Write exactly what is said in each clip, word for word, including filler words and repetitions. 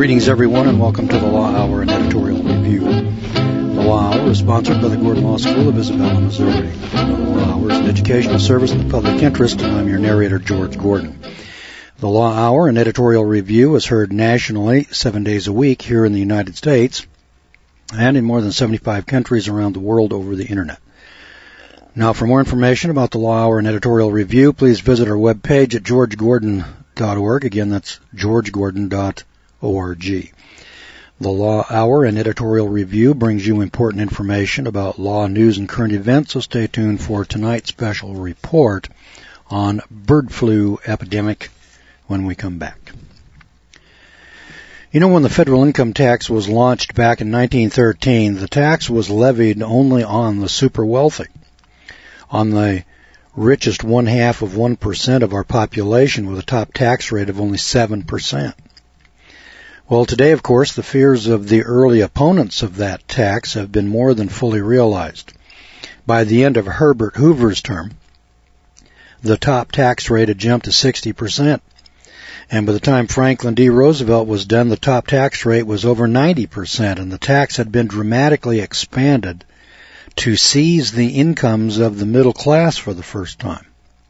Greetings, everyone, and welcome to the Law Hour and Editorial Review. The Law Hour is sponsored by the Gordon Law School of Isabella, Missouri. The Law Hour is an educational service in the public interest, and I'm your narrator, George Gordon. The Law Hour and Editorial Review is heard nationally seven days a week here in the United States and in more than seventy-five countries around the world over the Internet. Now, for more information about the Law Hour and Editorial Review, please visit our webpage at george gordon dot org. Again, that's george gordon dot org. The Law Hour and Editorial Review brings you important information about law, news, and current events, so stay tuned for tonight's special report on bird flu epidemic when we come back. You know, when the federal income tax was launched back in nineteen thirteen, the tax was levied only on the super wealthy, on the richest one-half of one percent of our population with a top tax rate of only seven percent. Well, today, of course, the fears of the early opponents of that tax have been more than fully realized. By the end of Herbert Hoover's term, the top tax rate had jumped to sixty percent. And by the time Franklin D. Roosevelt was done, the top tax rate was over ninety percent, and the tax had been dramatically expanded to seize the incomes of the middle class for the first time.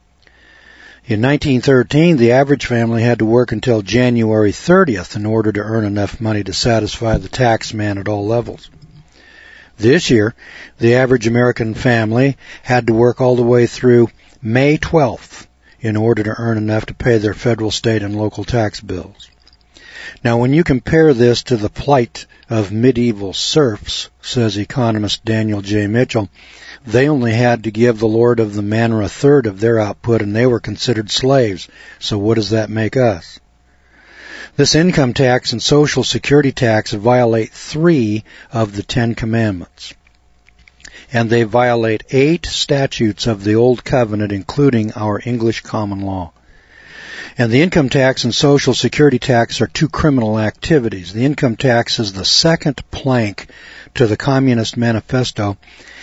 In nineteen thirteen, the average family had to work until January thirtieth in order to earn enough money to satisfy the tax man at all levels. This year, the average American family had to work all the way through May twelfth in order to earn enough to pay their federal, state, and local tax bills. Now, when you compare this to the plight of medieval serfs, says economist Daniel J. Mitchell, they only had to give the lord of the manor a third of their output, and they were considered slaves. So what does that make us? This income tax and Social Security tax violate three of the Ten Commandments. And they violate eight statutes of the Old Covenant, including our English common law. And the income tax and Social Security tax are two criminal activities. The income tax is the second plank to the Communist Manifesto,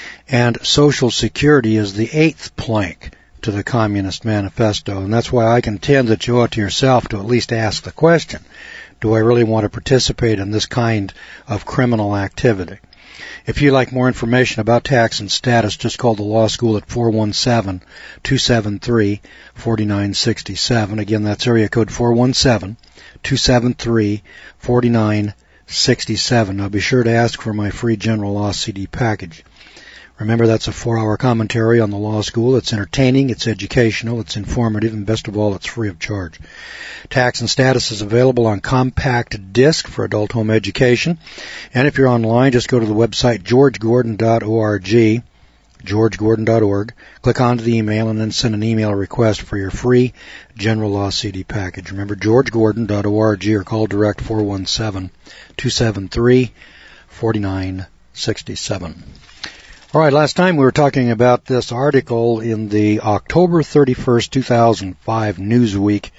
and Social Security is the eighth plank to the Communist Manifesto. And that's why I contend that you ought to yourself to at least ask the question, do I really want to participate in this kind of criminal activity? If you'd like more information about tax and status, just call the law school at four one seven, two seven three, four nine six seven. Again, that's area code four one seven, two seven three, four nine six seven. Now be sure to ask for my free general law C D package. Remember, that's a four-hour commentary on the law school. It's entertaining, it's educational, it's informative, and best of all, it's free of charge. Tax and Status is available on compact disc for adult home education. And if you're online, just go to the website george gordon dot org, george gordon dot org, click onto the email, and then send an email request for your free general law C D package. Remember, george gordon dot org, or call direct four one seven, two seven three, four nine six seven. All right, last time we were talking about this article in the October thirty-first, two thousand five Newsweek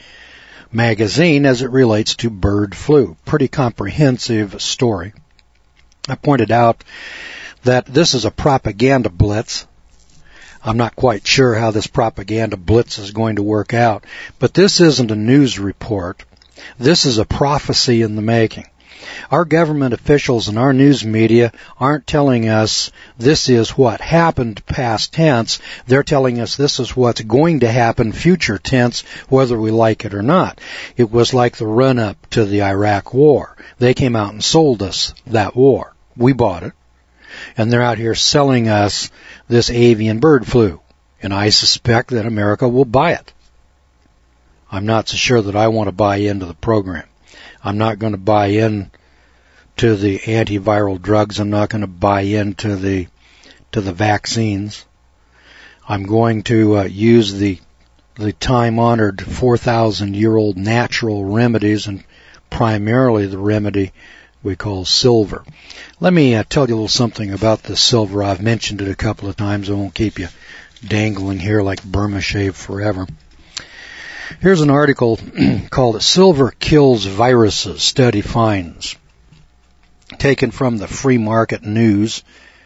magazine as it relates to bird flu. Pretty comprehensive story. I pointed out that this is a propaganda blitz. I'm not quite sure how this propaganda blitz is going to work out, but this isn't a news report. This is a prophecy in the making. Our government officials and our news media aren't telling us this is what happened past tense. They're telling us this is what's going to happen future tense, whether we like it or not. It was like the run-up to the Iraq War. They came out and sold us that war. We bought it. And they're out here selling us this avian bird flu. And I suspect that America will buy it. I'm not so sure that I want to buy into the program. I'm not going to buy in to the antiviral drugs. I'm not going to buy into the to the vaccines. I'm going to uh, use the the time-honored four thousand year old natural remedies, and primarily the remedy we call silver. Let me uh, tell you a little something about the silver. I've mentioned it a couple of times. I won't keep you dangling here like Burma Shave forever. Here's an article called Silver Kills Viruses, Study Finds, taken from the Free Market News.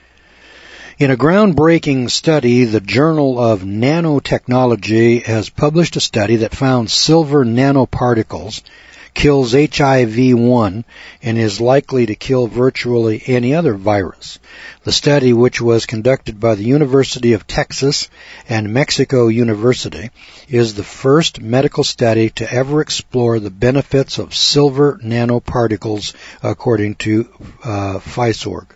In a groundbreaking study, the Journal of Nanotechnology has published a study that found silver nanoparticles kills H I V one and is likely to kill virtually any other virus. The study, which was conducted by the University of Texas and Mexico University, is the first medical study to ever explore the benefits of silver nanoparticles, according to uh, Pfisorg.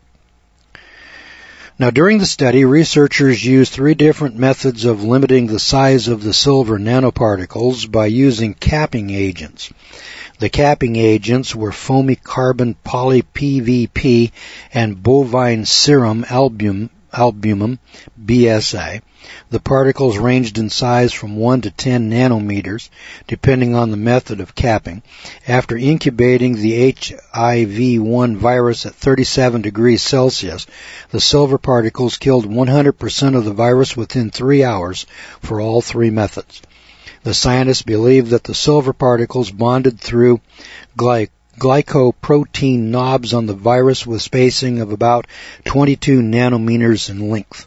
Now, during the study, researchers used three different methods of limiting the size of the silver nanoparticles by using capping agents. The capping agents were foamy carbon poly-P V P and bovine serum albumin, albumin, B S A. The particles ranged in size from one to ten nanometers, depending on the method of capping. After incubating the H I V one virus at thirty-seven degrees Celsius, the silver particles killed one hundred percent of the virus within three hours for all three methods. The scientists believe that the silver particles bonded through gly- glycoprotein knobs on the virus with spacing of about twenty-two nanometers in length.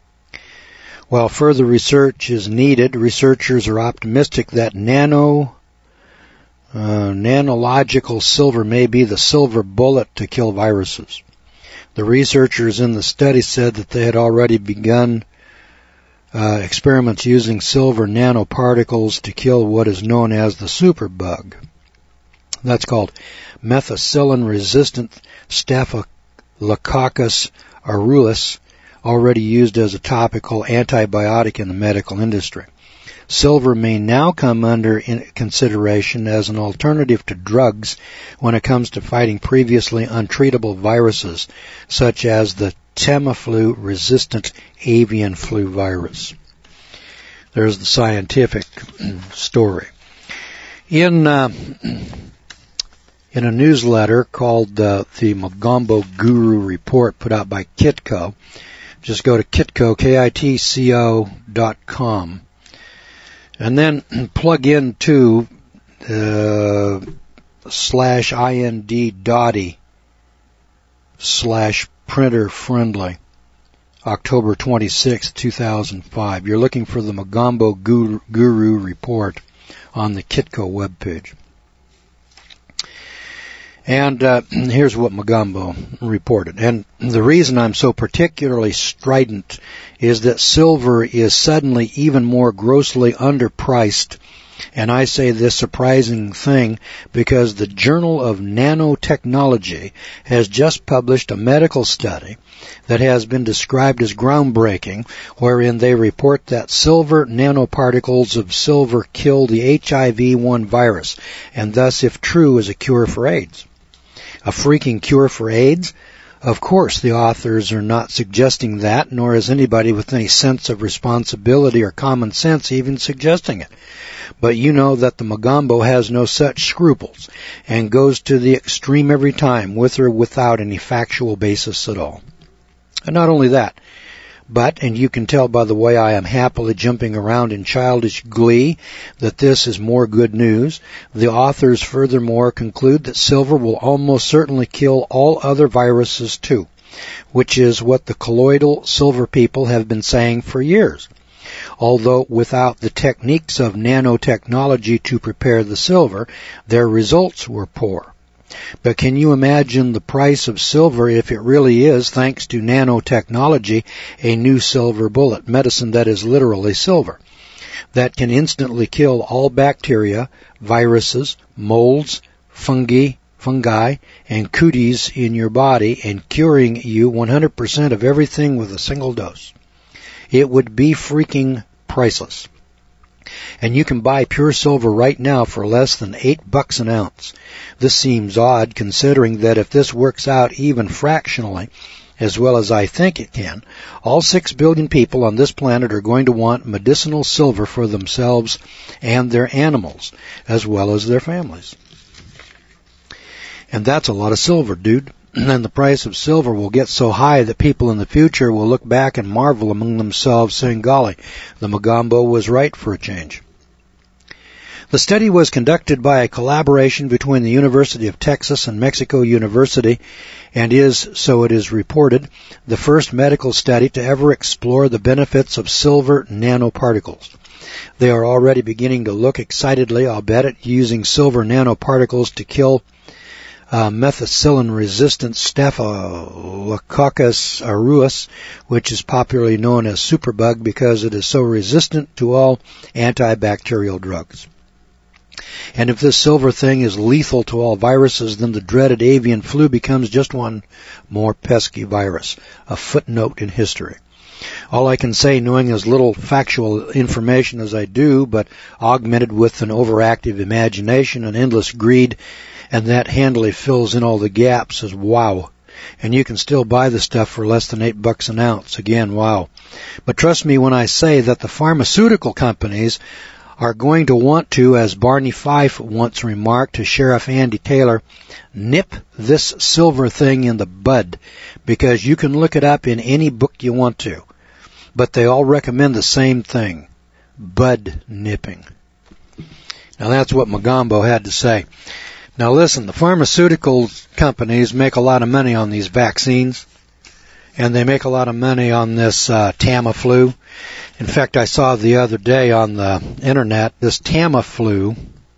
While further research is needed, researchers are optimistic that nano, uh, nanological silver may be the silver bullet to kill viruses. The researchers in the study said that they had already begun uh, experiments using silver nanoparticles to kill what is known as the superbug. That's called methicillin-resistant Staphylococcus aureus, already used as a topical antibiotic in the medical industry. Silver may now come under consideration as an alternative to drugs when it comes to fighting previously untreatable viruses, such as the Tamiflu-resistant avian flu virus. There's the scientific story. In uh, in a newsletter called uh, the Magombo Guru Report, put out by Kitco, just go to Kitco, K I T C O dot com, and then plug into uh, slash ind dotty slash printer friendly October twenty-sixth, two thousand five. You're looking for the Magombo Guru, Guru Report on the Kitco webpage. And uh, here's what Magombo reported. And the reason I'm so particularly strident is that silver is suddenly even more grossly underpriced. And I say this surprising thing because the Journal of Nanotechnology has just published a medical study that has been described as groundbreaking, wherein they report that silver nanoparticles of silver kill the H I V one virus, and thus, if true, is a cure for AIDS. A freaking cure for AIDS? Of course, the authors are not suggesting that, nor is anybody with any sense of responsibility or common sense even suggesting it. But you know that the Magombo has no such scruples and goes to the extreme every time, with or without any factual basis at all. And not only that, but, and you can tell by the way I am happily jumping around in childish glee, that this is more good news. The authors furthermore conclude that silver will almost certainly kill all other viruses too, which is what the colloidal silver people have been saying for years. Although without the techniques of nanotechnology to prepare the silver, their results were poor. But can you imagine the price of silver if it really is, thanks to nanotechnology, a new silver bullet, medicine that is literally silver, that can instantly kill all bacteria, viruses, molds, fungi, fungi, and cooties in your body and curing you one hundred percent of everything with a single dose? It would be freaking priceless. And you can buy pure silver right now for less than eight bucks an ounce. This seems odd, considering that if this works out even fractionally, as well as I think it can, all six billion people on this planet are going to want medicinal silver for themselves and their animals, as well as their families. And that's a lot of silver, dude. And the price of silver will get so high that people in the future will look back and marvel among themselves, saying, golly, the Magombo was right for a change. The study was conducted by a collaboration between the University of Texas and Mexico University and is, so it is reported, the first medical study to ever explore the benefits of silver nanoparticles. They are already beginning to look excitedly, I'll bet it, using silver nanoparticles to kill uh, methicillin-resistant Staphylococcus aureus, which is popularly known as superbug because it is so resistant to all antibacterial drugs. And if this silver thing is lethal to all viruses, then the dreaded avian flu becomes just one more pesky virus, a footnote in history. All I can say, knowing as little factual information as I do, but augmented with an overactive imagination and endless greed, and that handily fills in all the gaps, is wow. And you can still buy the stuff for less than eight bucks an ounce. Again, wow. But trust me when I say that the pharmaceutical companies are going to want to, as Barney Fife once remarked to Sheriff Andy Taylor, nip this silver thing in the bud, because you can look it up in any book you want to. But they all recommend the same thing, bud nipping. Now that's what Magambo had to say. Now listen, the pharmaceutical companies make a lot of money on these vaccines, and they make a lot of money on this uh, Tamiflu. In fact, I saw the other day on the internet, this Tamiflu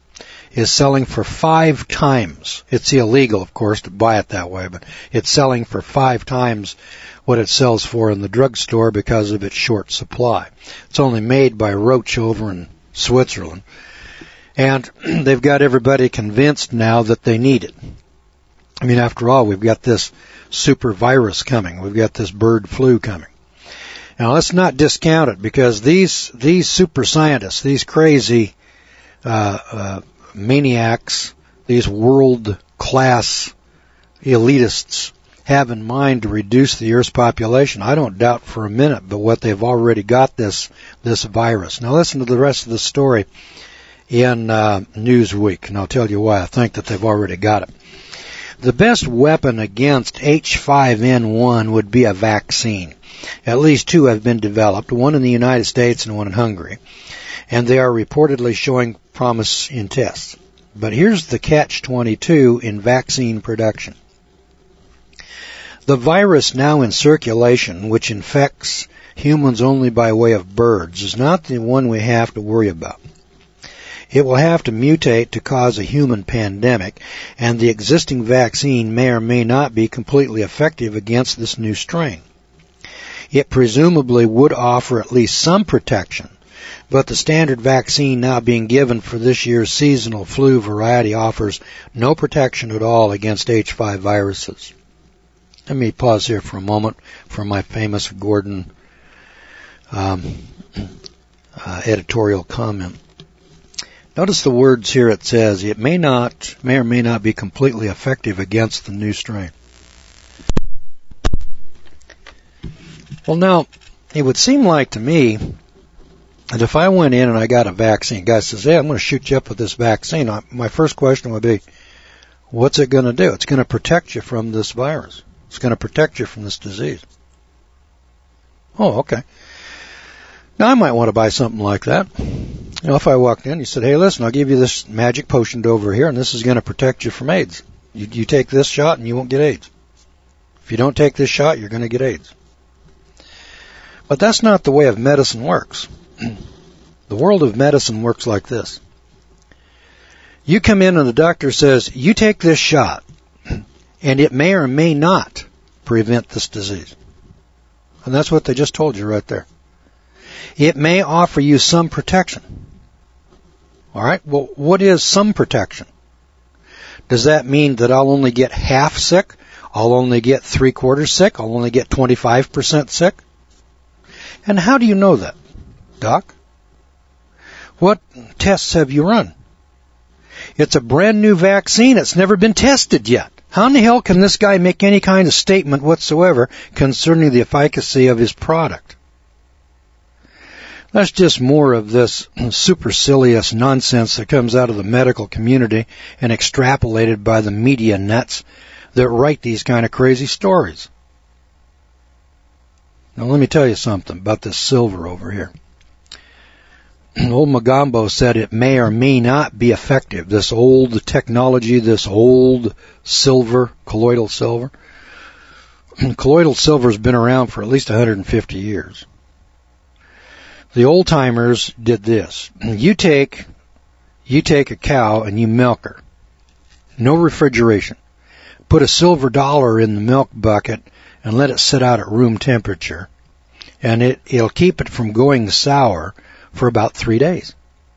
is selling for five times. It's illegal, of course, to buy it that way, but it's selling for five times what it sells for in the drugstore because of its short supply. It's only made by Roche over in Switzerland. And they've got everybody convinced now that they need it. I mean, after all, we've got this super virus coming. We've got this bird flu coming. Now, let's not discount it, because these these super scientists, these crazy uh, uh, maniacs, these world-class elitists have in mind to reduce the Earth's population. I don't doubt for a minute, but what they've already got this this virus. Now, listen to the rest of the story in uh, Newsweek, and I'll tell you why I think that they've already got it. The best weapon against H five N one would be a vaccine. At least two have been developed, one in the United States and one in Hungary, and they are reportedly showing promise in tests. But here's the catch twenty-two in vaccine production. The virus now in circulation, which infects humans only by way of birds, is not the one we have to worry about. It will have to mutate to cause a human pandemic, and the existing vaccine may or may not be completely effective against this new strain. It presumably would offer at least some protection, but the standard vaccine now being given for this year's seasonal flu variety offers no protection at all against H five viruses. Let me pause here for a moment for my famous Gordon um, uh, editorial comment. Notice the words here. It says, it may not, may or may not be completely effective against the new strain. Well, now, it would seem like to me that if I went in and I got a vaccine, guy says, hey, I'm going to shoot you up with this vaccine, my first question would be, what's it going to do? It's going to protect you from this virus. It's going to protect you from this disease. Oh, okay. Now, I might want to buy something like that. You know, if I walked in, you said, hey, listen, I'll give you this magic potion over here, and this is going to protect you from AIDS. You, you take this shot, and you won't get AIDS. If you don't take this shot, you're going to get AIDS. But that's not the way of medicine works. The world of medicine works like this. You come in, and the doctor says, you take this shot, and it may or may not prevent this disease. And that's what they just told you right there. It may offer you some protection. All right, well, what is some protection? Does that mean that I'll only get half sick? I'll only get three quarters sick? I'll only get twenty-five percent sick? And how do you know that, Doc? What tests have you run? It's a brand new vaccine. It's never been tested yet. How in the hell can this guy make any kind of statement whatsoever concerning the efficacy of his product? That's just more of this supercilious nonsense that comes out of the medical community and extrapolated by the media nuts that write these kind of crazy stories. Now let me tell you something about this silver over here. Old Magambo said it may or may not be effective. This old technology, this old silver, colloidal silver. Colloidal silver has been around for at least one hundred fifty years. The old timers did this. You take, you take a cow and you milk her. No refrigeration. Put a silver dollar in the milk bucket and let it sit out at room temperature. And it, it'll keep it from going sour for about three days.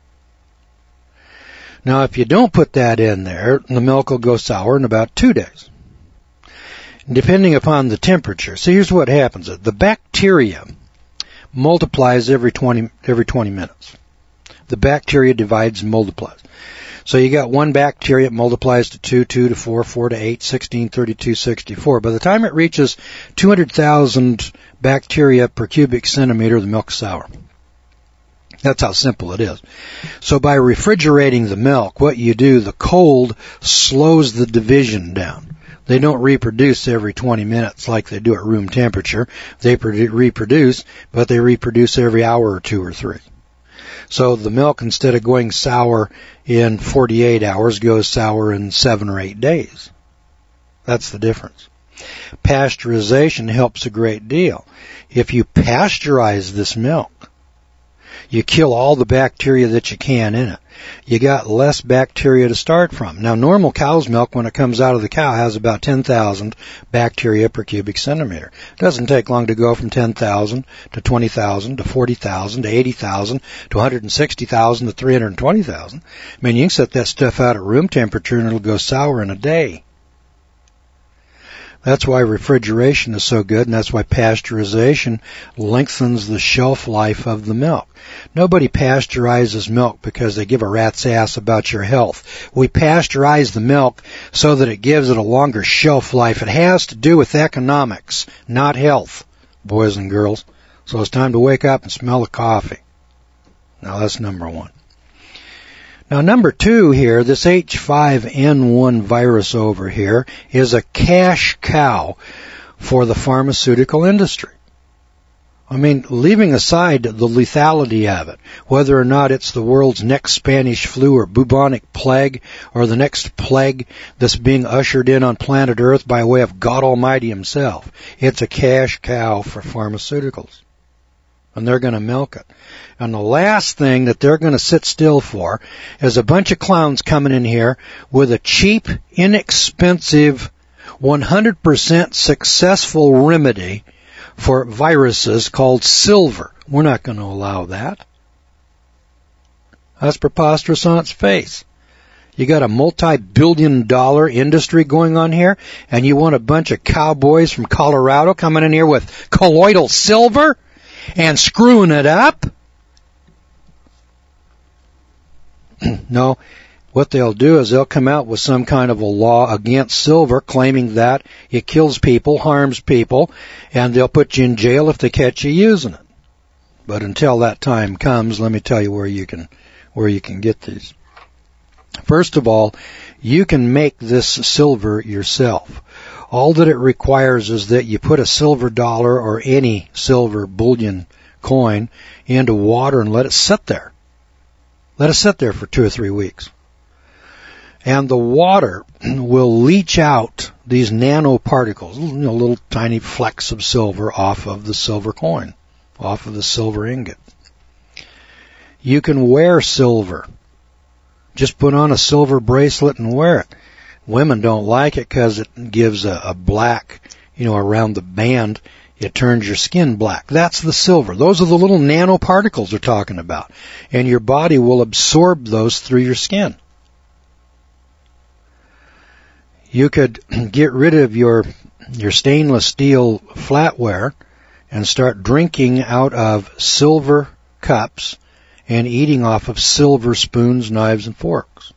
Now, if you don't put that in there, the milk will go sour in about two days, depending upon the temperature. So here's what happens. The bacteria multiplies every twenty, every twenty minutes. The bacteria divides and multiplies. So you got one bacteria, it multiplies to two, two to four, four to eight, sixteen, thirty-two, sixty-four. By the time it reaches two hundred thousand bacteria per cubic centimeter, the milk's sour. That's how simple it is. So by refrigerating the milk, what you do, the cold slows the division down. They don't reproduce every twenty minutes like they do at room temperature. They reproduce, but they reproduce every hour or two or three. So the milk, instead of going sour in forty-eight hours, goes sour in seven or eight days. That's the difference. Pasteurization helps a great deal. If you pasteurize this milk, you kill all the bacteria that you can in it. You got less bacteria to start from. Now, normal cow's milk, when it comes out of the cow, has about ten thousand bacteria per cubic centimeter. It doesn't take long to go from ten thousand to twenty thousand to forty thousand to eighty thousand to one hundred sixty thousand to three hundred twenty thousand. I mean, you can set that stuff out at room temperature and it'll go sour in a day. That's why refrigeration is so good, and that's why pasteurization lengthens the shelf life of the milk. Nobody pasteurizes milk because they give a rat's ass about your health. We pasteurize the milk so that it gives it a longer shelf life. It has to do with economics, not health, boys and girls. So it's time to wake up and smell the coffee. Now that's number one. Now, number two here, this H five N one virus over here is a cash cow for the pharmaceutical industry. I mean, leaving aside the lethality of it, whether or not it's the world's next Spanish flu or bubonic plague or the next plague that's being ushered in on planet Earth by way of God Almighty himself, it's a cash cow for pharmaceuticals. And they're going to milk it. And the last thing that they're going to sit still for is a bunch of clowns coming in here with a cheap, inexpensive, one hundred percent successful remedy for viruses called silver. We're not going to allow that. That's preposterous on its face. You got a multi-billion dollar industry going on here, and you want a bunch of cowboys from Colorado coming in here with colloidal silver and screwing it up? No, what they'll do is they'll come out with some kind of a law against silver, claiming that it kills people, harms people, and they'll put you in jail if they catch you using it. But until that time comes, let me tell you where you can where you can get these. First of all, you can make this silver yourself. All that it requires is that you put a silver dollar or any silver bullion coin into water and let it sit there. Let it sit there for two or three weeks. And the water will leach out these nanoparticles, you know, little tiny flecks of silver off of the silver coin, off of the silver ingot. You can wear silver. Just put on a silver bracelet and wear it. Women don't like it because it gives a, a black, you know, around the band. It turns your skin black. That's the silver. Those are the little nanoparticles they're talking about. And your body will absorb those through your skin. You could get rid of your your stainless steel flatware and start drinking out of silver cups and eating off of silver spoons, knives, and forks.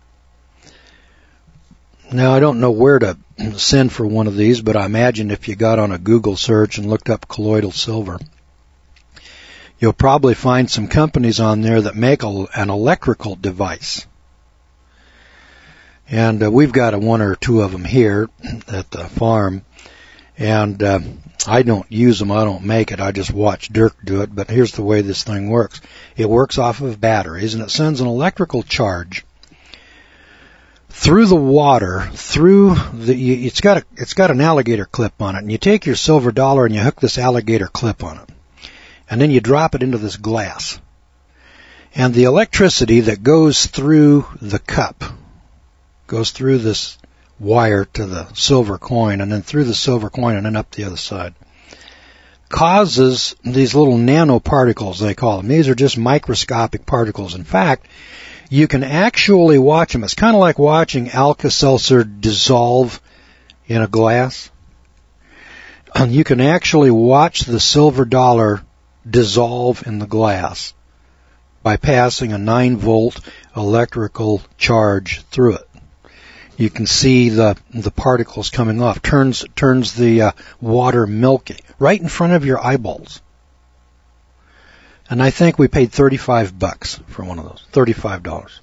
Now, I don't know where to send for one of these, but I imagine if you got on a Google search and looked up colloidal silver, you'll probably find some companies on there that make a, an electrical device. And uh, we've got a one or two of them here at the farm, and uh, I don't use them, I don't make it, I just watch Dirk do it, but here's the way this thing works. It works off of batteries, and it sends an electrical charge through the water, through the, it's got a, it's got an alligator clip on it, and you take your silver dollar and you hook this alligator clip on it. and then you drop it into this glass. And the electricity that goes through the cup, goes through this wire to the silver coin, and then through the silver coin and then up the other side, causes these little nanoparticles, they call them. These are just microscopic particles. In fact, you can actually watch them. It's kind of like watching Alka-Seltzer dissolve in a glass. And you can actually watch the silver dollar dissolve in the glass by passing a nine volt electrical charge through it. You can see the the particles coming off. Turns turns the uh, water milky right in front of your eyeballs. And I think we paid thirty-five bucks for one of those. thirty-five dollars.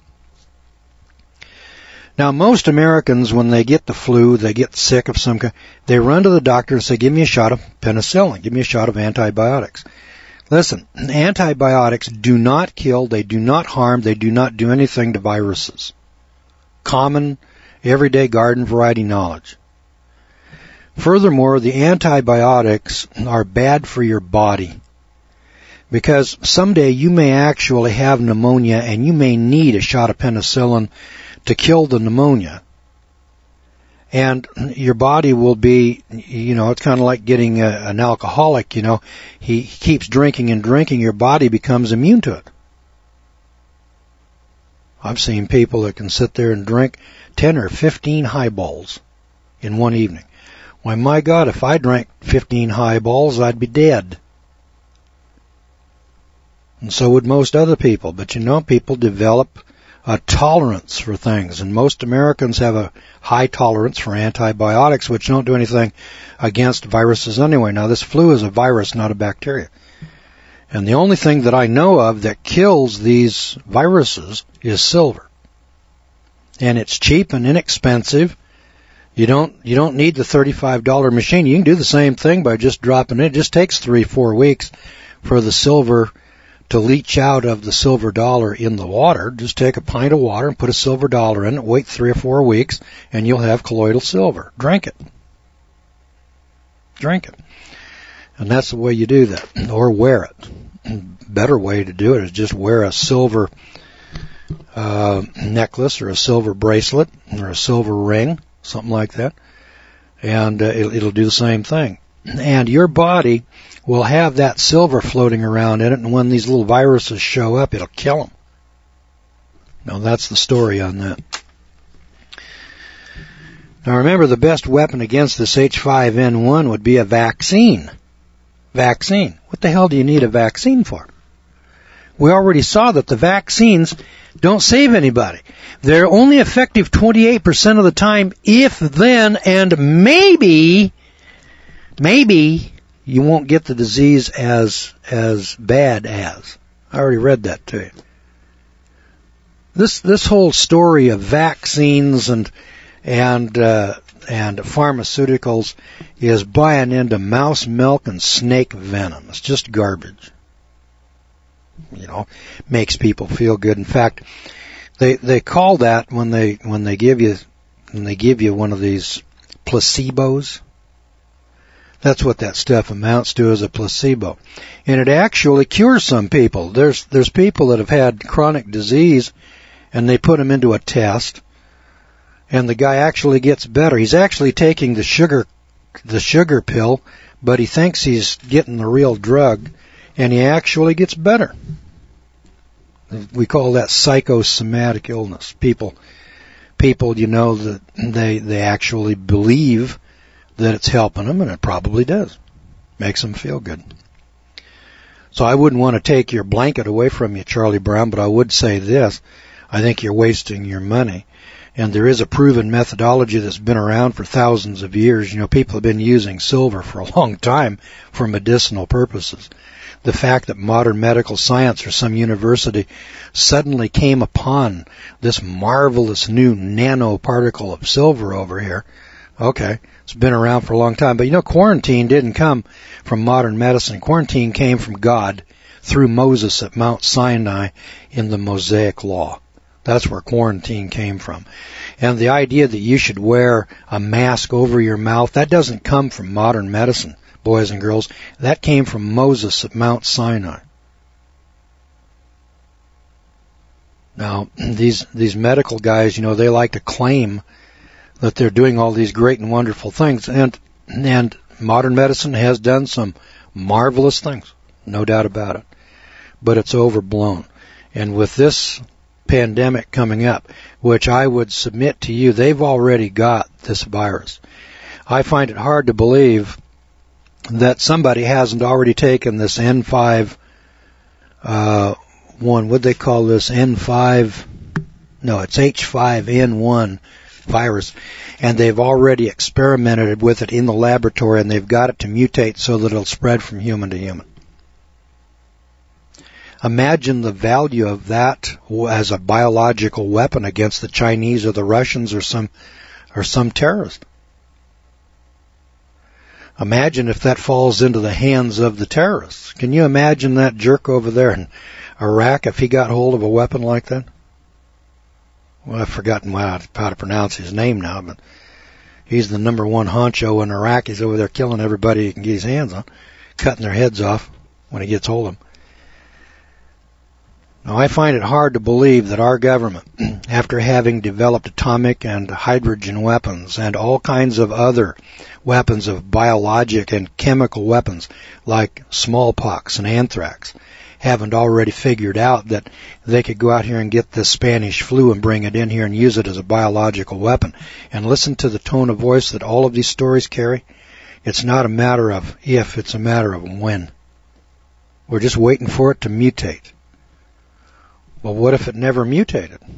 Now, most Americans, when they get the flu, they get sick of some kind, they run to the doctor and say, give me a shot of penicillin, give me a shot of antibiotics. Listen, antibiotics do not kill, they do not harm, they do not do anything to viruses. Common, everyday garden variety knowledge. Furthermore, the antibiotics are bad for your body because someday you may actually have pneumonia and you may need a shot of penicillin to kill the pneumonia. And your body will be, you know, it's kind of like getting a, an alcoholic, you know. He, he keeps drinking and drinking, your body becomes immune to it. I've seen people that can sit there and drink ten or fifteen highballs in one evening. Why, my God, if I drank fifteen highballs, I'd be dead. And so would most other people. But you know, people develop a tolerance for things, and most Americans have a high tolerance for antibiotics, which don't do anything against viruses anyway. Now, this flu is a virus, not a bacteria. And the only thing that I know of that kills these viruses is silver. And it's cheap and inexpensive. You don't you don't need the thirty-five dollar machine. You can do the same thing by just dropping it. It just takes three, four weeks for the silver to leach out of the silver dollar in the water. Just take a pint of water and put a silver dollar in it, wait three or four weeks, and you'll have colloidal silver. Drink it. Drink it. And that's the way you do that. Or wear it. Better way to do it is just wear a silver uh, necklace or a silver bracelet or a silver ring, something like that, and uh, it, it'll do the same thing. And your body will have that silver floating around in it, and when these little viruses show up, it'll kill them. Now, that's the story on that. Now, remember, the best weapon against this H five N one would be a vaccine. Vaccine. What the hell do you need a vaccine for? We already saw that the vaccines don't save anybody. They're only effective twenty-eight percent of the time, if then, and maybe, maybe you won't get the disease as as bad as. I already read that to you. This this whole story of vaccines and and uh, and pharmaceuticals is buying into mouse milk and snake venom. It's just garbage. You know, makes people feel good. In fact, they they call that when they when they give you when they give you one of these placebos. That's what that stuff amounts to, is a placebo. And it actually cures some people. There's there's people that have had chronic disease, and they put them into a test, and the guy actually gets better. He's actually taking the sugar the sugar pill, but he thinks he's getting the real drug, and he actually gets better. We call that psychosomatic illness. People, people, you know, that they they actually believe that it's helping them, and it probably does. Makes them feel good. So I wouldn't want to take your blanket away from you, Charlie Brown, but I would say this. I think you're wasting your money. And there is a proven methodology that's been around for thousands of years. You know, people have been using silver for a long time for medicinal purposes. The fact that modern medical science or some university suddenly came upon this marvelous new nanoparticle of silver over here, okay, it's been around for a long time. But you know, quarantine didn't come from modern medicine. Quarantine came from God through Moses at Mount Sinai in the Mosaic Law. That's where quarantine came from. And the idea that you should wear a mask over your mouth, that doesn't come from modern medicine. boys and girls. That came from Moses at Mount Sinai. Now, these these medical guys, you know, they like to claim that they're doing all these great and wonderful things, and and modern medicine has done some marvelous things, no doubt about it. But it's overblown. And with this pandemic coming up, which I would submit to you, they've already got this virus. I find it hard to believe that somebody hasn't already taken this N five, uh, one, what'd they call this, N five, no, it's H five N one virus, and they've already experimented with it in the laboratory, and they've got it to mutate so that it'll spread from human to human. Imagine the value of that as a biological weapon against the Chinese or the Russians or some or some terrorist. Imagine if that falls into the hands of the terrorists. Can you imagine that jerk over there in Iraq if he got hold of a weapon like that? Well, I've forgotten how to pronounce his name now, but he's the number one honcho in Iraq. He's over there killing everybody he can get his hands on, cutting their heads off when he gets hold of them. Now, I find it hard to believe that our government, after having developed atomic and hydrogen weapons and all kinds of other weapons of biologic and chemical weapons like smallpox and anthrax, haven't already figured out that they could go out here and get this Spanish flu and bring it in here and use it as a biological weapon. And listen to the tone of voice that all of these stories carry. It's not a matter of if, it's a matter of when. We're just waiting for it to mutate. Well, what if it never mutated? I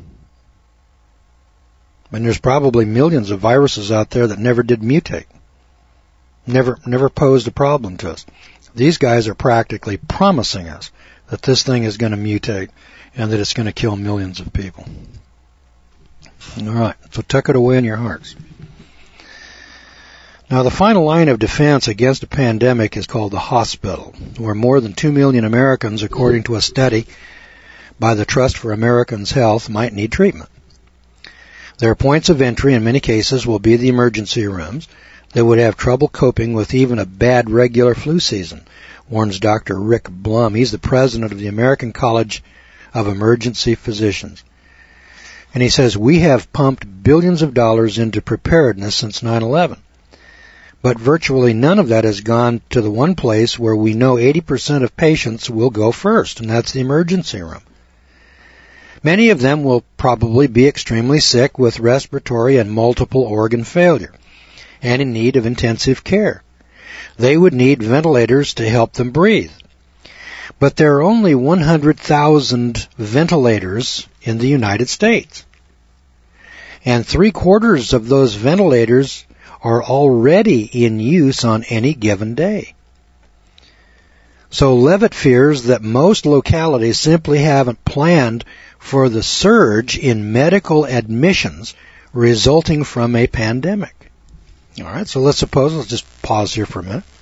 mean, there's probably millions of viruses out there that never did mutate. Never, never posed a problem to us. These guys are practically promising us that this thing is going to mutate and that it's going to kill millions of people. All right, so tuck it away in your hearts. Now, the final line of defense against a pandemic is called the hospital, where more than two million Americans, according to a study by the Trust for Americans' Health, might need treatment. Their points of entry in many cases will be the emergency rooms. They would have trouble coping with even a bad regular flu season, warns Doctor Rick Blum. He's the president of the American College of Emergency Physicians. And he says, we have pumped billions of dollars into preparedness since nine eleven. But virtually none of that has gone to the one place where we know eighty percent of patients will go first, and that's the emergency room. Many of them will probably be extremely sick with respiratory and multiple organ failure and in need of intensive care. They would need ventilators to help them breathe. But there are only one hundred thousand ventilators in the United States. And three quarters of those ventilators are already in use on any given day. So Levitt fears that most localities simply haven't planned for the surge in medical admissions resulting from a pandemic. All right, so let's suppose, let's just pause here for a minute.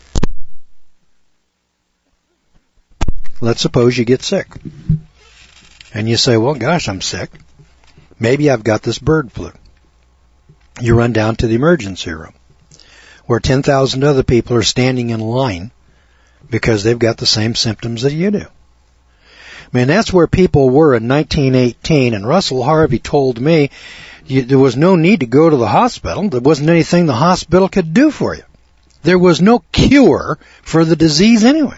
Let's suppose you get sick. And you say, well, gosh, I'm sick. Maybe I've got this bird flu. You run down to the emergency room where ten thousand other people are standing in line because they've got the same symptoms that you do. I mean, that's where people were in nineteen eighteen, and Russell Harvey told me you, there was no need to go to the hospital. There wasn't anything the hospital could do for you. There was no cure for the disease anyway.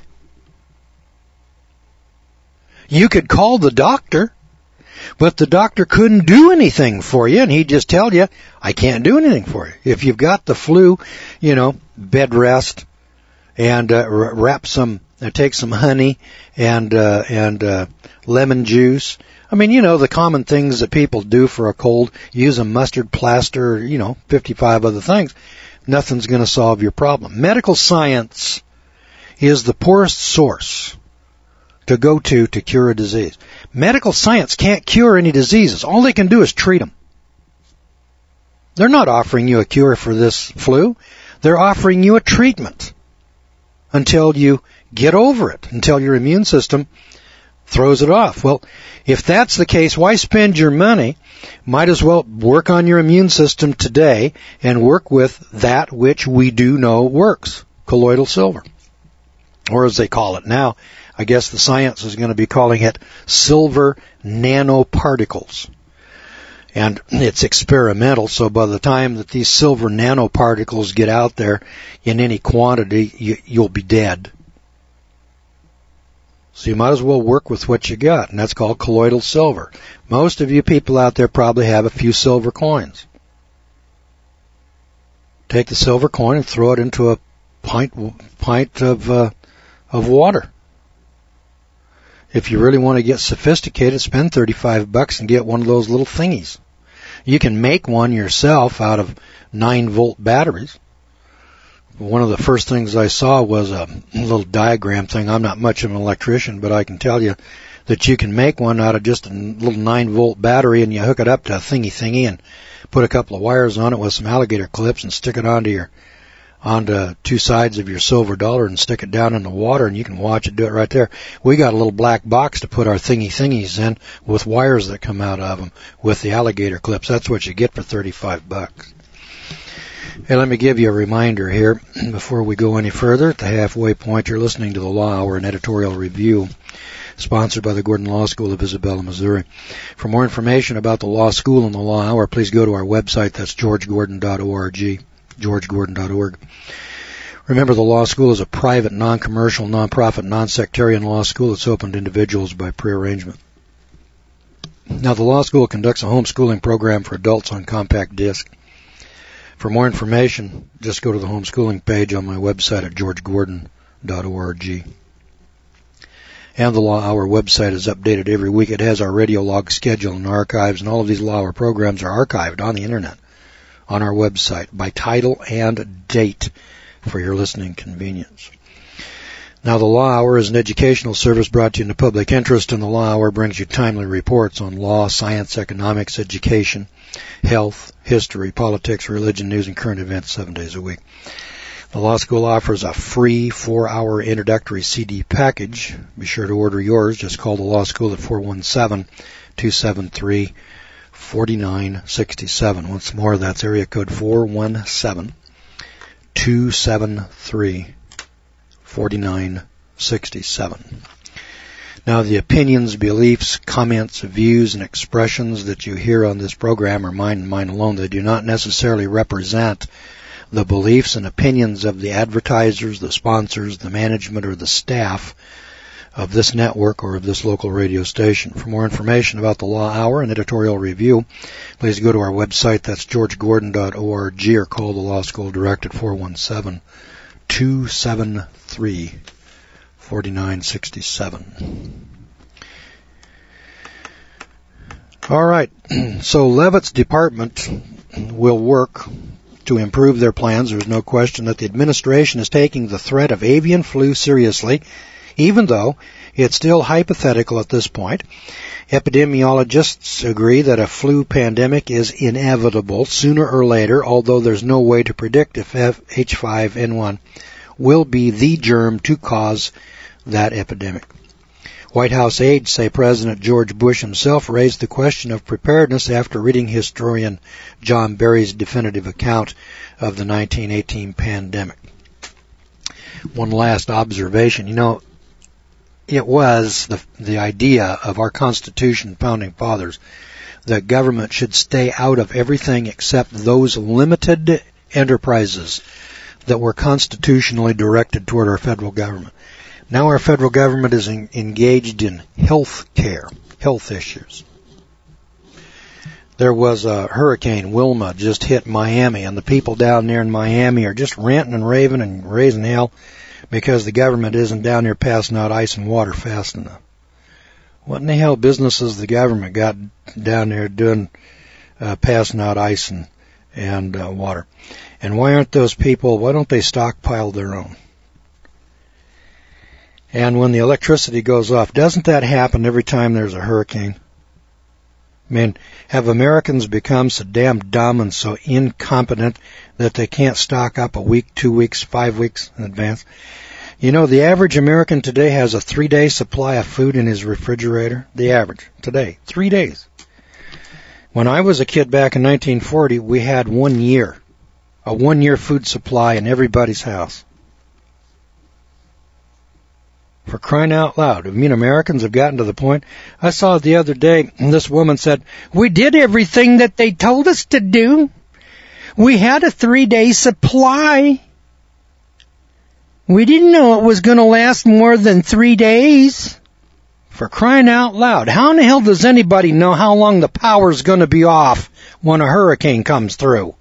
You could call the doctor, but the doctor couldn't do anything for you, and he'd just tell you, I can't do anything for you. If you've got the flu, you know, bed rest and uh, wrap some, uh, take some honey and uh, and uh, lemon juice. I mean, you know, the common things that people do for a cold, use a mustard plaster, you know, fifty-five other things. Nothing's going to solve your problem. Medical science is the poorest source to go to to cure a disease. Medical science can't cure any diseases. All they can do is treat them. They're not offering you a cure for this flu. They're offering you a treatment until you get over it, until your immune system throws it off. Well, if that's the case, why spend your money? Might as well work on your immune system today and work with that which we do know works. colloidal silver. Or as they call it now, I guess the science is going to be calling it silver nanoparticles. And it's experimental, so by the time that these silver nanoparticles get out there in any quantity, you, you'll be dead. So you might as well work with what you got, and that's called colloidal silver. Most of you people out there probably have a few silver coins. Take the silver coin and throw it into a pint pint of uh, of water. If you really want to get sophisticated, spend thirty-five bucks and get one of those little thingies. You can make one yourself out of nine volt batteries. One of the first things I saw was a little diagram thing. I'm not much of an electrician, but I can tell you that you can make one out of just a little nine volt battery, and you hook it up to a thingy thingy and put a couple of wires on it with some alligator clips and stick it onto your onto two sides of your silver dollar and stick it down in the water, and you can watch it do it right there. We got a little black box to put our thingy thingies in with wires that come out of them with the alligator clips. That's what you get for thirty-five bucks. Hey, let me give you a reminder here before we go any further. At the halfway point, you're listening to the Law Hour, an editorial review sponsored by the Gordon Law School of Isabella, Missouri. For more information about the law school and the Law Hour, please go to our website. That's george gordon dot org. george gordon dot org. Remember, the law school is a private, non-commercial, non-profit, non-sectarian law school that's open to individuals by prearrangement. Now, the law school conducts a homeschooling program for adults on compact disc. For more information, just go to the homeschooling page on my website at george gordon dot org. And the Law Hour website is updated every week. It has our radio log schedule and archives, and all of these Law Hour programs are archived on the Internet on our website by title and date for your listening convenience. Now, the Law Hour is an educational service brought to you in the public interest, and the Law Hour brings you timely reports on law, science, economics, education, health, history, politics, religion, news, and current events seven days a week. The Law School offers a free four-hour introductory C D package. Be sure to order yours. Just call the Law School at four one seven, two seven three, four nine six seven. Once more, that's area code four one seven, two seven three, four nine six seven. Now, the opinions, beliefs, comments, views, and expressions that you hear on this program are mine and mine alone. They do not necessarily represent the beliefs and opinions of the advertisers, the sponsors, the management, or the staff of this network or of this local radio station. For more information about the Law Hour and editorial review, please go to our website. That's george gordon dot org, or call the Law School direct at four one seven, two seven three, four nine six seven. All right, so Leavitt's department will work to improve their plans. There's no question that the administration is taking the threat of avian flu seriously, even though it's still hypothetical at this point. Epidemiologists agree that a flu pandemic is inevitable sooner or later, although there's no way to predict if H five N one will be the germ to cause that epidemic. White House aides say President George Bush himself raised the question of preparedness after reading historian John Barry's definitive account of the nineteen eighteen pandemic. One last observation. You know, it was the, the idea of our Constitution founding fathers that government should stay out of everything except those limited enterprises that were constitutionally directed toward our federal government. Now our federal government is in, engaged in health care, health issues. There was a hurricane, Wilma, just hit Miami, and the people down there in Miami are just ranting and raving and raising hell because the government isn't down there passing out ice and water fast enough. What in the hell business has the government got down there doing uh, passing out ice and, and uh, water? And why aren't those people, why don't they stockpile their own? And when the electricity goes off, doesn't that happen every time there's a hurricane? I mean, have Americans become so damn dumb and so incompetent that they can't stock up a week, two weeks, five weeks in advance? You know, the average American today has a three-day supply of food in his refrigerator. The average today, three days. When I was a kid back in nineteen forty, we had one year, a one-year food supply in everybody's house. For crying out loud. I mean, Americans have gotten to the point. I saw it the other day, and this woman said, we did everything that they told us to do. We had a three-day supply. We didn't know it was going to last more than three days. For crying out loud. How in the hell does anybody know how long the power's going to be off when a hurricane comes through?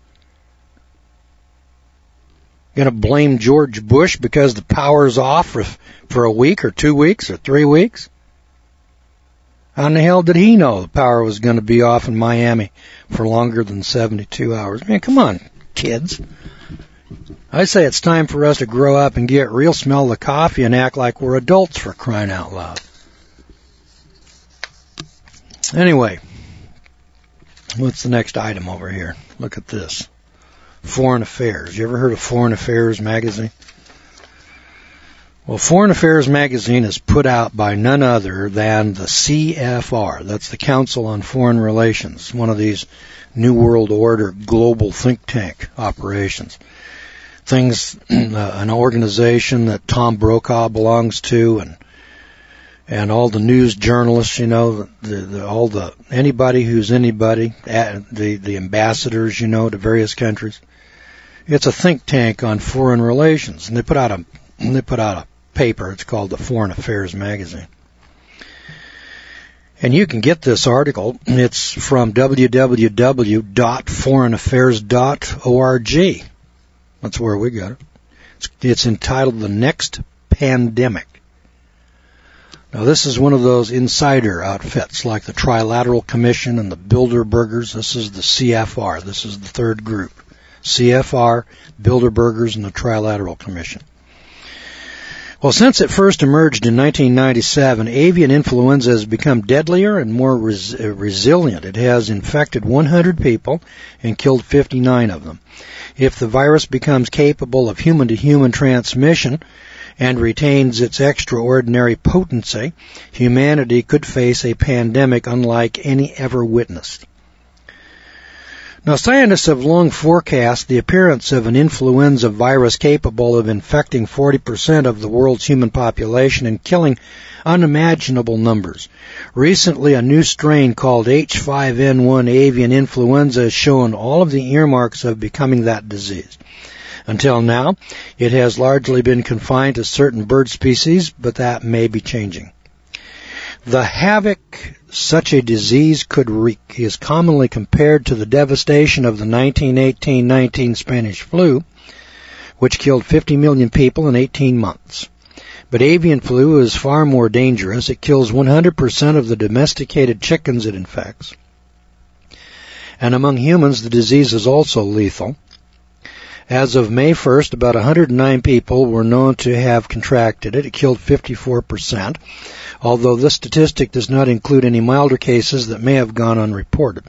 Going to blame George Bush because the power's off for, for a week or two weeks or three weeks? How in the hell did he know the power was going to be off in Miami for longer than seventy-two hours? Man, come on, kids. I say it's time for us to grow up and get real, smell the coffee, and act like we're adults, for crying out loud. Anyway, what's the next item over here? Look at this. Foreign Affairs. You ever heard of Foreign Affairs magazine? Well, Foreign Affairs magazine is put out by none other than the C F R. That's the Council on Foreign Relations, one of these New World Order global think tank operations. Things, uh, an organization that Tom Brokaw belongs to, and and all the news journalists, you know, the, the, all the anybody who's anybody, the the ambassadors, you know, to various countries. It's a think tank on foreign relations, and they put out a they put out a paper. It's called the Foreign Affairs magazine, and you can get this article. It's from w w w dot foreign affairs dot org. That's where we got it. It's, it's entitled "The Next Pandemic." Now, this is one of those insider outfits like the Trilateral Commission and the Bilderbergers. This is the C F R. This is the third group. C F R, Bilderbergers, and the Trilateral Commission. Well, since it first emerged in nineteen ninety-seven, avian influenza has become deadlier and more res- resilient. It has infected one hundred people and killed fifty-nine of them. If the virus becomes capable of human-to-human transmission and retains its extraordinary potency, humanity could face a pandemic unlike any ever witnessed. Now, scientists have long forecast the appearance of an influenza virus capable of infecting forty percent of the world's human population and killing unimaginable numbers. Recently, a new strain called H five N one avian influenza has shown all of the earmarks of becoming that disease. Until now, it has largely been confined to certain bird species, but that may be changing. The havoc such a disease could wreak is commonly compared to the devastation of the nineteen eighteen nineteen Spanish flu, which killed fifty million people in eighteen months. But avian flu is far more dangerous. It kills one hundred percent of the domesticated chickens it infects. And among humans, the disease is also lethal. As of May first, about one hundred nine people were known to have contracted it. It killed fifty-four percent, although this statistic does not include any milder cases that may have gone unreported.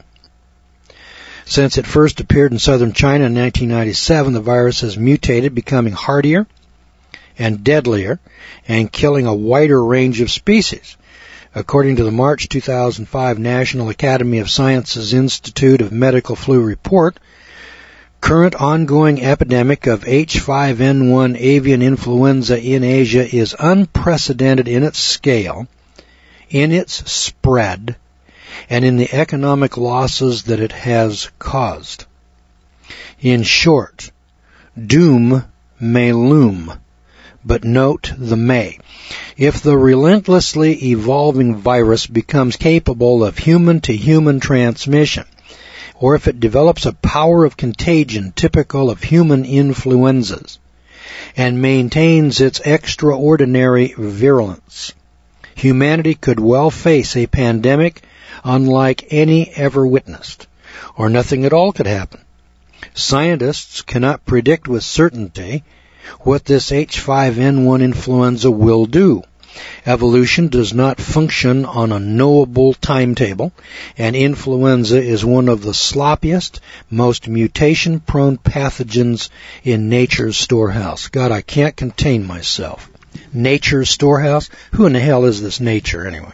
Since it first appeared in southern China in nineteen ninety-seven, the virus has mutated, becoming hardier and deadlier and killing a wider range of species. According to the March two thousand five National Academy of Sciences Institute of Medical Flu report, current ongoing epidemic of H five N one avian influenza in Asia is unprecedented in its scale, in its spread, and in the economic losses that it has caused. In short, doom may loom, but note the may. If the relentlessly evolving virus becomes capable of human-to-human transmission, or if it develops a power of contagion typical of human influenzas, and maintains its extraordinary virulence, humanity could well face a pandemic unlike any ever witnessed, or nothing at all could happen. Scientists cannot predict with certainty what this H five N one influenza will do. Evolution does not function on a knowable timetable, and influenza is one of the sloppiest, most mutation-prone pathogens in nature's storehouse. God, I can't contain myself. Nature's storehouse? Who in the hell is this nature, anyway?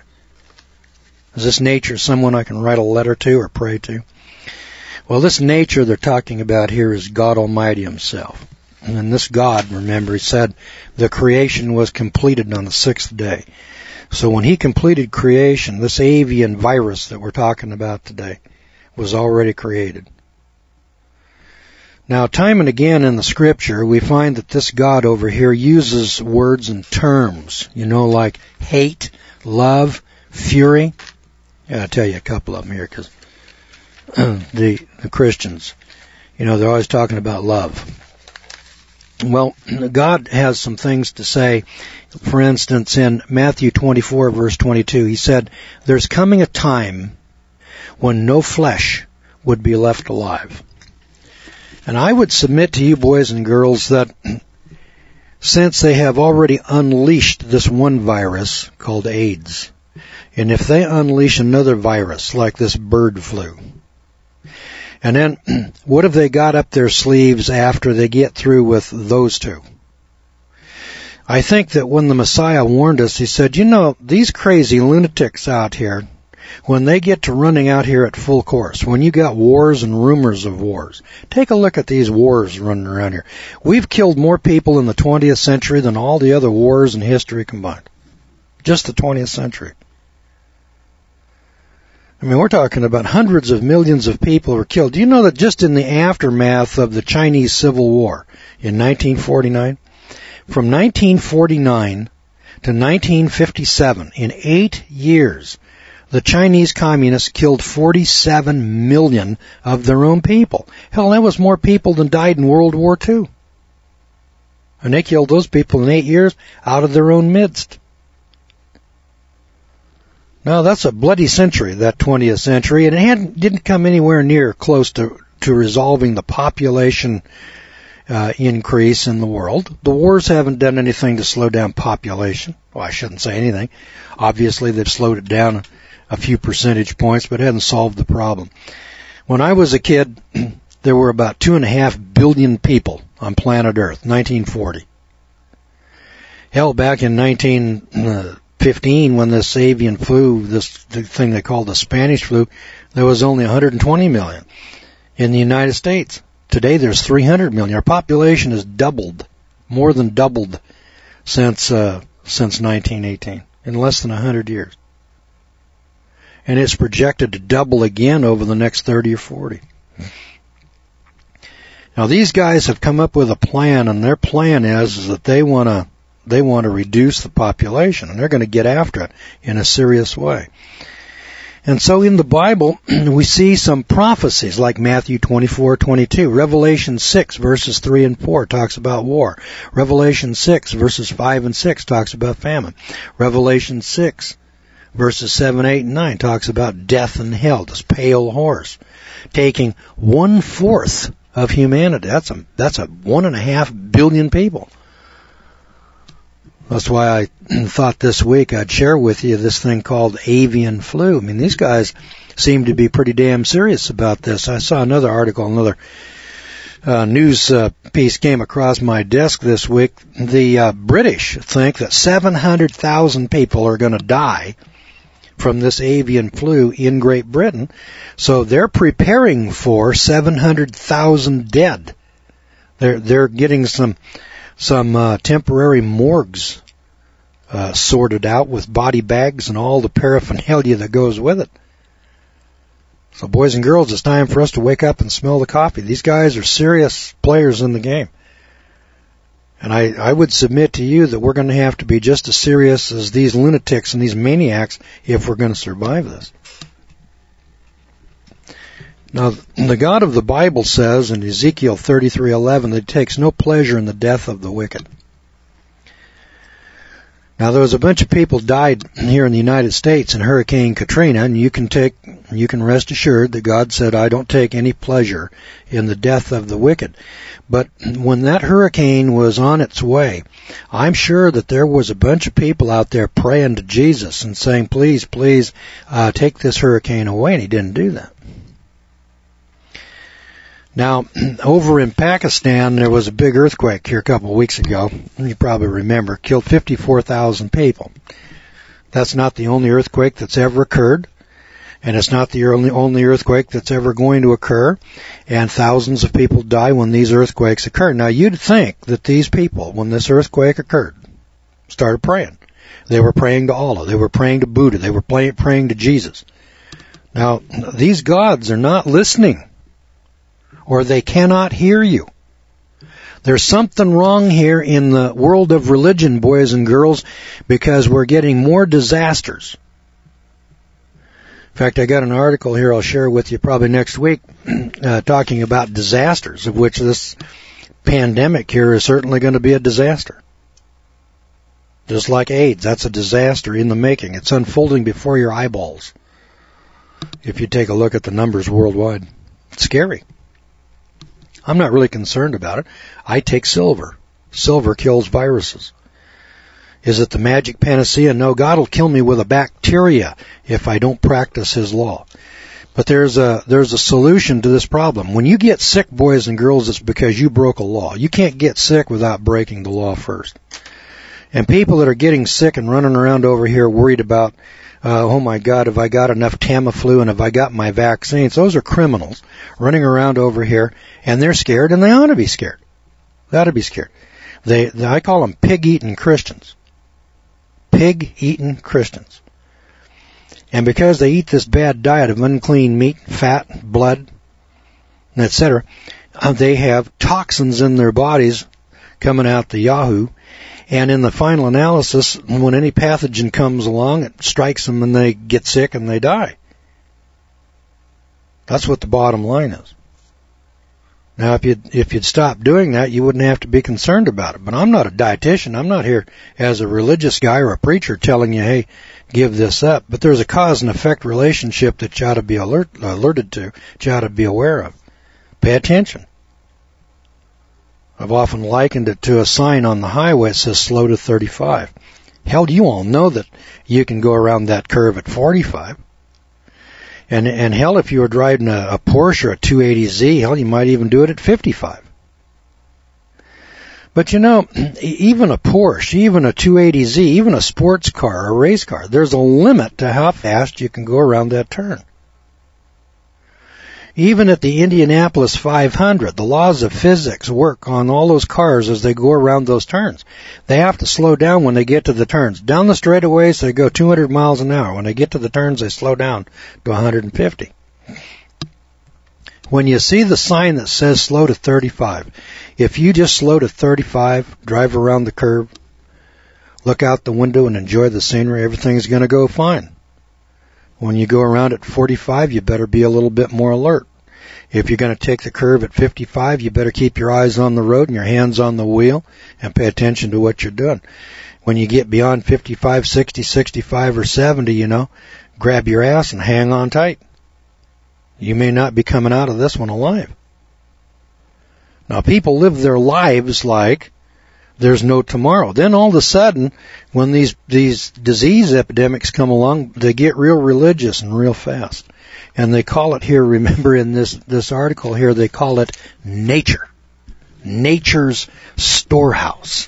Is this nature someone I can write a letter to or pray to? Well, this nature they're talking about here is God Almighty himself. And this God, remember, he said the creation was completed on the sixth day. So when he completed creation, this avian virus that we're talking about today was already created. Now, time and again in the scripture, we find that this God over here uses words and terms, you know, like hate, love, fury. Yeah, I'll tell you a couple of them here, because the, the Christians, you know, they're always talking about love. Well, God has some things to say. For instance, in Matthew twenty-four, verse twenty-two, he said, "There's coming a time when no flesh would be left alive." And I would submit to you, boys and girls, that since they have already unleashed this one virus called AIDS, and if they unleash another virus like this bird flu, and then what have they got up their sleeves after they get through with those two? I think that when the Messiah warned us, he said, you know, these crazy lunatics out here, when they get to running out here at full course, when you got wars and rumors of wars, take a look at these wars running around here. We've killed more people in the twentieth century than all the other wars in history combined. Just the twentieth century. I mean, we're talking about hundreds of millions of people were killed. Do you know that just in the aftermath of the Chinese Civil War in nineteen forty-nine, from nineteen forty-nine to nineteen fifty-seven, in eight years, the Chinese communists killed forty-seven million of their own people. Hell, that was more people than died in World War Two. And they killed those people in eight years out of their own midst. Now, that's a bloody century, that twentieth century, and it hadn't, didn't come anywhere near close to, to resolving the population uh, increase in the world. The wars haven't done anything to slow down population. Well, I shouldn't say anything. Obviously, they've slowed it down a, a few percentage points, but it hasn't solved the problem. When I was a kid, there were about two and a half billion people on planet Earth, nineteen forty. Hell, back in nineteen fifteen, when this avian flu, this thing they called the Spanish flu, there was only one hundred twenty million in the United States. Today there's three hundred million. Our population has doubled, more than doubled since uh, since nineteen eighteen, in less than one hundred years. And it's projected to double again over the next thirty or forty. Now, these guys have come up with a plan, and their plan is, is that they want to they want to reduce the population, and they're going to get after it in a serious way. And so in the Bible, we see some prophecies like Matthew twenty-four twenty-two. Revelation six, verses three and four talks about war. Revelation six, verses five and six talks about famine. Revelation six, verses seven, eight, and nine talks about death and hell, this pale horse, taking one-fourth of humanity. That's a, that's a one and a half billion people. That's why I thought this week I'd share with you this thing called avian flu. I mean, these guys seem to be pretty damn serious about this. I saw another article, another uh, news uh, piece came across my desk this week. The uh, British think that seven hundred thousand people are going to die from this avian flu in Great Britain. So they're preparing for seven hundred thousand dead. They're, they're getting some some uh, temporary morgues uh, sorted out with body bags and all the paraphernalia that goes with it. So boys and girls, it's time for us to wake up and smell the coffee. These guys are serious players in the game. And I, I would submit to you that we're going to have to be just as serious as these lunatics and these maniacs if we're going to survive this. Now, the God of the Bible says in Ezekiel thirty-three eleven that he takes no pleasure in the death of the wicked. Now, there was a bunch of people died here in the United States in Hurricane Katrina, and you can take, you can rest assured that God said, I don't take any pleasure in the death of the wicked. But when that hurricane was on its way, I'm sure that there was a bunch of people out there praying to Jesus and saying, please, please, uh, take this hurricane away, and he didn't do that. Now, over in Pakistan, there was a big earthquake here a couple of weeks ago. You probably remember, killed fifty-four thousand people. That's not the only earthquake that's ever occurred. And it's not the only, only earthquake that's ever going to occur, and thousands of people die when these earthquakes occur. Now, you'd think that these people, when this earthquake occurred, started praying. They were praying to Allah. They were praying to Buddha. They were play, praying to Jesus. Now, these gods are not listening, or they cannot hear you. There's something wrong here in the world of religion, boys and girls, because we're getting more disasters. In fact, I got an article here I'll share with you probably next week uh, talking about disasters, of which this pandemic here is certainly going to be a disaster. Just like AIDS, that's a disaster in the making. It's unfolding before your eyeballs. If you take a look at the numbers worldwide, it's scary. I'm not really concerned about it. I take silver. Silver kills viruses. Is it the magic panacea? No, God will kill me with a bacteria if I don't practice His law. But there's a there's a solution to this problem. When you get sick, boys and girls, it's because you broke a law. You can't get sick without breaking the law first. And people that are getting sick and running around over here worried about, uh, oh my God, have I got enough Tamiflu and have I got my vaccines? Those are criminals running around over here, and they're scared, and they ought to be scared. They ought to be scared. They, they I call them pig-eating Christians. Pig-eating Christians. And because they eat this bad diet of unclean meat, fat, blood, et cetera, uh, they have toxins in their bodies coming out the yahoo. And in the final analysis, when any pathogen comes along, it strikes them and they get sick and they die. That's what the bottom line is. Now, if you'd, if you'd stop doing that, you wouldn't have to be concerned about it. But I'm not a dietitian. I'm not here as a religious guy or a preacher telling you, hey, give this up. But there's a cause and effect relationship that you ought to be alert, alerted to, that you ought to be aware of. Pay attention. I've often likened it to a sign on the highway that says slow to thirty-five. Hell, you all know that you can go around that curve at forty-five. And, and hell, if you were driving a, a Porsche or a two eighty Z, hell, you might even do it at fifty-five. But you know, even a Porsche, even a two eighty Z, even a sports car, a race car, there's a limit to how fast you can go around that turn. Even at the Indianapolis five hundred, the laws of physics work on all those cars as they go around those turns. They have to slow down when they get to the turns. Down the straightaways, they go two hundred miles an hour. When they get to the turns, they slow down to one hundred fifty. When you see the sign that says slow to thirty-five, if you just slow to thirty-five, drive around the curve, look out the window and enjoy the scenery, everything's going to go fine. When you go around at forty-five, you better be a little bit more alert. If you're going to take the curve at fifty-five, you better keep your eyes on the road and your hands on the wheel and pay attention to what you're doing. When you get beyond fifty-five, sixty, sixty-five, or seventy, you know, grab your ass and hang on tight. You may not be coming out of this one alive. Now, people live their lives like there's no tomorrow. Then all of a sudden, when these these disease epidemics come along, they get real religious and real fast. And they call it here, remember in this, this article here, they call it nature. Nature's storehouse.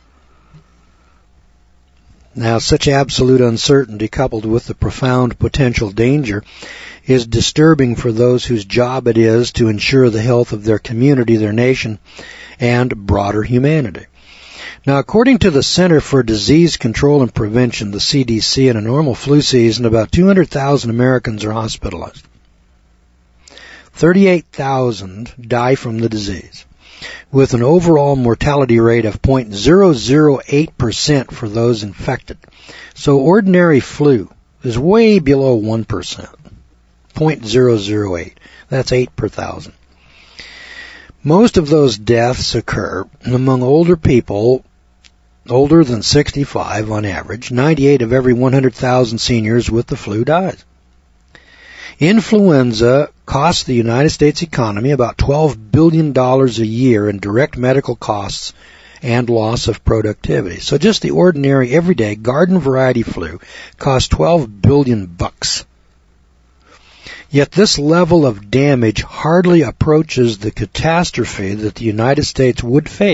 Now, such absolute uncertainty coupled with the profound potential danger is disturbing for those whose job it is to ensure the health of their community, their nation, and broader humanity. Now, according to the Center for Disease Control and Prevention, the C D C, in a normal flu season, about two hundred thousand Americans are hospitalized. thirty-eight thousand die from the disease, with an overall mortality rate of zero point zero zero eight percent for those infected. So ordinary flu is way below one percent, zero point zero zero eight. That's eight per thousand. Most of those deaths occur among older people, older than sixty-five on average. ninety-eight of every one hundred thousand seniors with the flu dies. Influenza costs the United States economy about twelve billion dollars a year in direct medical costs and loss of productivity. So just the ordinary, everyday garden variety flu costs twelve billion bucks. Yet this level of damage hardly approaches the catastrophe that the United States would face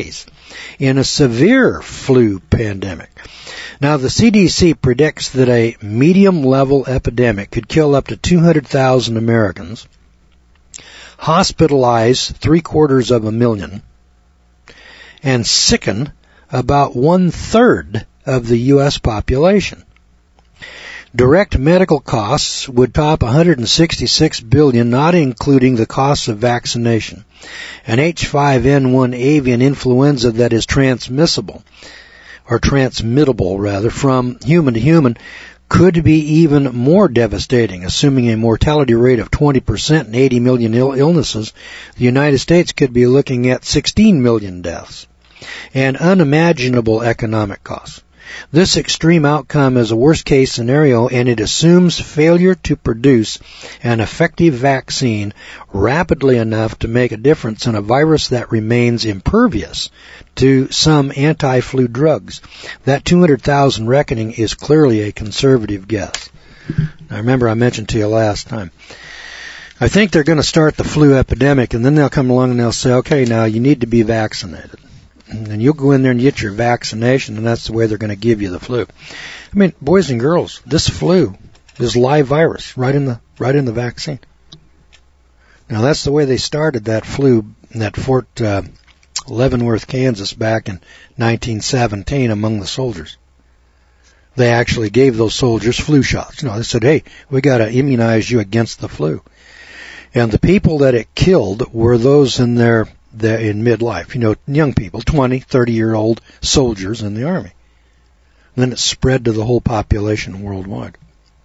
in a severe flu pandemic. Now, the C D C predicts that a medium-level epidemic could kill up to two hundred thousand Americans, hospitalize three-quarters of a million, and sicken about one-third of the U S population. Direct medical costs would top one hundred sixty-six billion dollars, not including the costs of vaccination. An H five N one avian influenza that is transmissible, or transmittable rather, from human to human could be even more devastating. Assuming a mortality rate of twenty percent and eighty million Ill- illnesses, the United States could be looking at sixteen million deaths and unimaginable economic costs. This extreme outcome is a worst-case scenario, and it assumes failure to produce an effective vaccine rapidly enough to make a difference in a virus that remains impervious to some anti-flu drugs. That two hundred thousand reckoning is clearly a conservative guess. Now, remember I mentioned to you last time, I think they're going to start the flu epidemic, and then they'll come along and they'll say, okay, now you need to be vaccinated. And you'll go in there and get your vaccination, and that's the way they're going to give you the flu. I mean, boys and girls, this flu is live virus right in the right in the vaccine. Now, that's the way they started that flu in that Fort uh, Leavenworth, Kansas, back in nineteen seventeen among the soldiers. They actually gave those soldiers flu shots. You know, they said, hey, we got to immunize you against the flu. And the people that it killed were those in their They're in midlife, you know, young people, twenty, thirty-year-old soldiers in the Army. And then it spread to the whole population worldwide.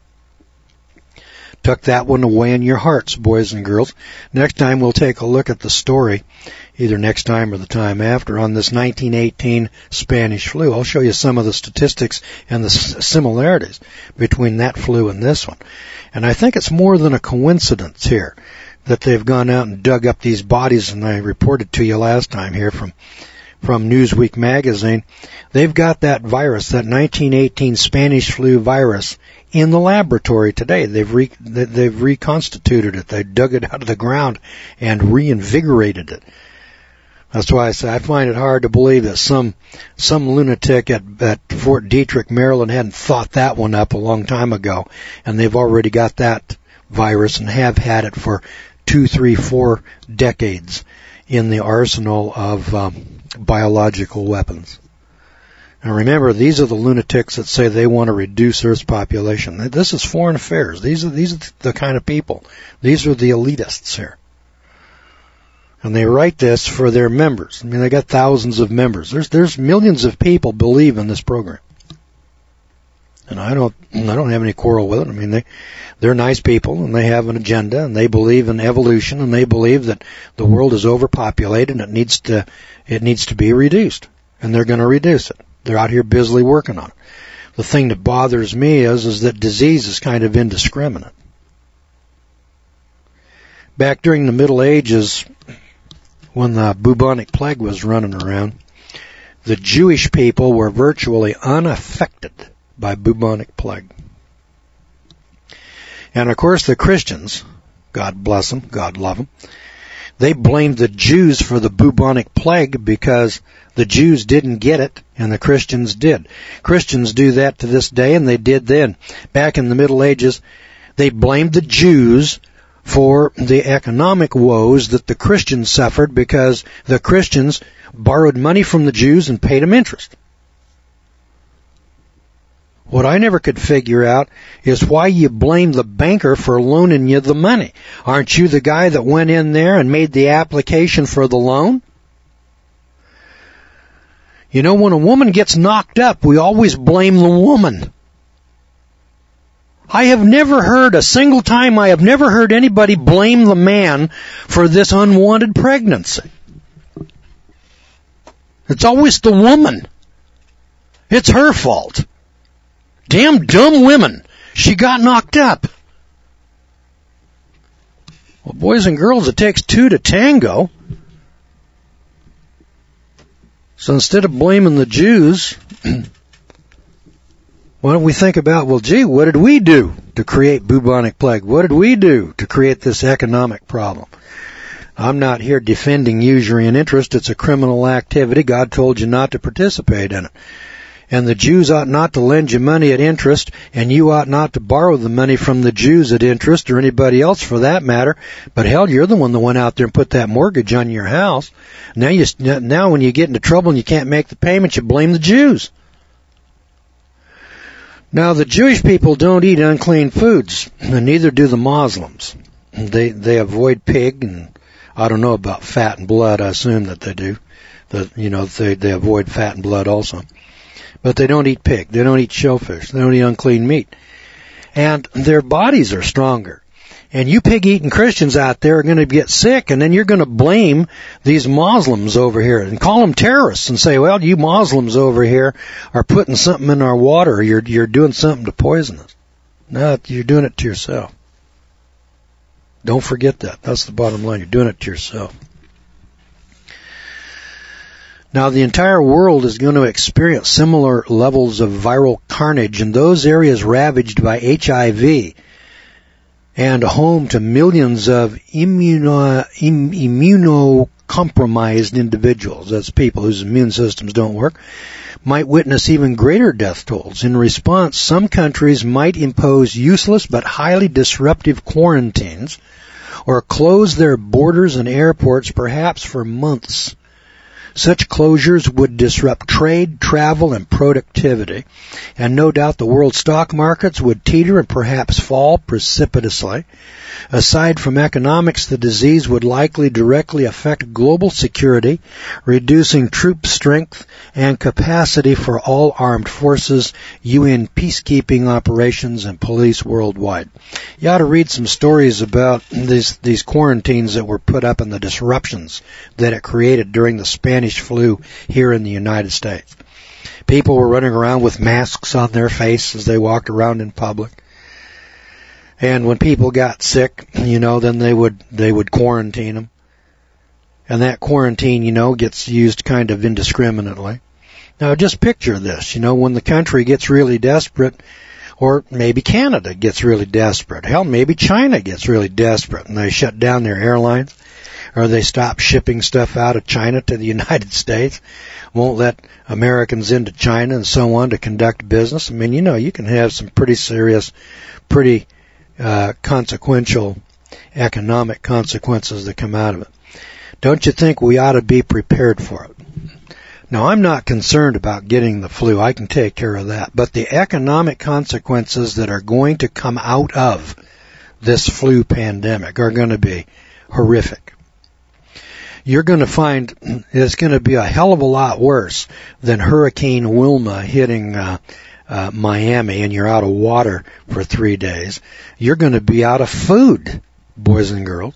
Tuck that one away in your hearts, boys and girls. Next time we'll take a look at the story, either next time or the time after, on this nineteen eighteen Spanish flu. I'll show you some of the statistics and the similarities between that flu and this one. And I think it's more than a coincidence here that they've gone out and dug up these bodies, and I reported to you last time here from from Newsweek magazine. They've got that virus, that nineteen eighteen Spanish flu virus, in the laboratory today. They've re, they've reconstituted it. They dug it out of the ground and reinvigorated it. That's why I say I find it hard to believe that some some lunatic at, at Fort Detrick, Maryland, hadn't thought that one up a long time ago, and they've already got that virus and have had it for two, three, four decades in the arsenal of um, biological weapons. And remember, these are the lunatics that say they want to reduce Earth's population. This is foreign affairs. These are these are the kind of people. These are the elitists here. And they write this for their members. I mean, they got thousands of members. There's there's millions of people believe in this program. And I don't, I don't have any quarrel with it. I mean, they, they're nice people, and they have an agenda, and they believe in evolution, and they believe that the world is overpopulated, and it needs to, it needs to be reduced. And they're going to reduce it. They're out here busily working on it. The thing that bothers me is, is that disease is kind of indiscriminate. Back during the Middle Ages, when the bubonic plague was running around, the Jewish people were virtually unaffected by bubonic plague. And of course the Christians, God bless them, God love them, they blamed the Jews for the bubonic plague because the Jews didn't get it and the Christians did. Christians do that to this day, and they did then. Back in the Middle Ages, they blamed the Jews for the economic woes that the Christians suffered because the Christians borrowed money from the Jews and paid them interest. What I never could figure out is why you blame the banker for loaning you the money. Aren't you the guy that went in there and made the application for the loan? You know, when a woman gets knocked up, we always blame the woman. I have never heard, a single time I have never heard anybody blame the man for this unwanted pregnancy. It's always the woman. It's her fault. Damn dumb women. She got knocked up. Well, boys and girls, it takes two to tango. So instead of blaming the Jews, why don't we think about, well, gee, what did we do to create bubonic plague? What did we do to create this economic problem? I'm not here defending usury and interest. It's a criminal activity. God told you not to participate in it. And the Jews ought not to lend you money at interest, and you ought not to borrow the money from the Jews at interest, or anybody else for that matter. But hell, you're the one that went out there and put that mortgage on your house. Now you, now when you get into trouble and you can't make the payment, you blame the Jews. Now the Jewish people don't eat unclean foods, and neither do the Muslims. They, they avoid pig, and I don't know about fat and blood. I assume that they do. That, you know, they, they avoid fat and blood also. But they don't eat pig. They don't eat shellfish. They don't eat unclean meat. And their bodies are stronger. And you pig-eating Christians out there are going to get sick, and then you're going to blame these Muslims over here and call them terrorists and say, well, you Muslims over here are putting something in our water. You're, you're doing something to poison us. No, you're doing it to yourself. Don't forget that. That's the bottom line. You're doing it to yourself. Now, the entire world is going to experience similar levels of viral carnage in those areas ravaged by H I V and home to millions of immuno, im, immunocompromised individuals, that's people whose immune systems don't work, might witness even greater death tolls. In response, some countries might impose useless but highly disruptive quarantines or close their borders and airports perhaps for months. Such closures would disrupt trade, travel, and productivity, and no doubt the world stock markets would teeter and perhaps fall precipitously. Aside from economics, the disease would likely directly affect global security, reducing troop strength and capacity for all armed forces, U N peacekeeping operations, and police worldwide. You ought to read some stories about these, these quarantines that were put up and the disruptions that it created during the Spanish flu here in the United States. People were running around with masks on their face as they walked around in public. And when people got sick, you know, then they would they would quarantine them. And that quarantine, you know, gets used kind of indiscriminately. Now, just picture this, you know, when the country gets really desperate, or maybe Canada gets really desperate. Hell, maybe China gets really desperate, and they shut down their airlines, or they stop shipping stuff out of China to the United States, won't let Americans into China and so on to conduct business. I mean, you know, you can have some pretty serious, pretty Uh, consequential economic consequences that come out of it. Don't you think we ought to be prepared for it? Now, I'm not concerned about getting the flu. I can take care of that. But the economic consequences that are going to come out of this flu pandemic are going to be horrific. You're going to find it's going to be a hell of a lot worse than Hurricane Wilma hitting uh, Uh, Miami, and you're out of water for three days. You're going to be out of food, boys and girls.